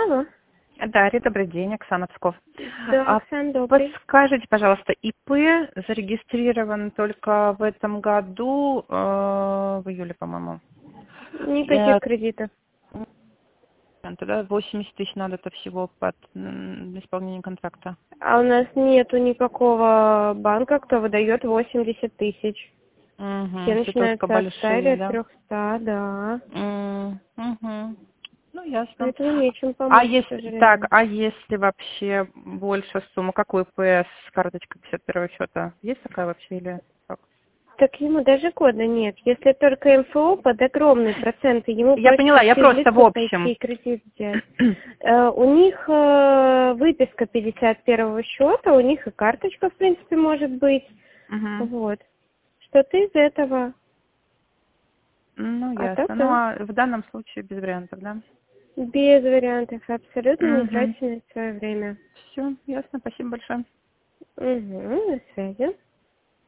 Алло. Дарья, добрый день, Оксана Псков. Да, Оксана, добрый. Подскажите, пожалуйста, ИП зарегистрирован только в этом году, в июле, по-моему. Никаких кредитов. Тогда 80 тысяч надо-то всего под исполнение контракта. А у нас нету никакого банка, кто выдает 80 тысяч. Все начинаются от 100 или от 300, да. Ну, ясно. Поэтому нечем помочь, к сожалению. А если вообще больше сумма, какой ИП с карточкой 51 счета? Есть такая вообще или как? Так ему даже года нет. Если только МФО под огромные проценты, ему Я поняла, я просто в общем. пойти кредит взять. У них выписка 51 счета, у них и карточка, в принципе, может быть. Вот. Что-то из этого. Ну, А ясно. так, Ну, да. а в данном случае без вариантов, да? Без вариантов. Абсолютно не тратите на свое время. Все, ясно. Спасибо большое. До связи.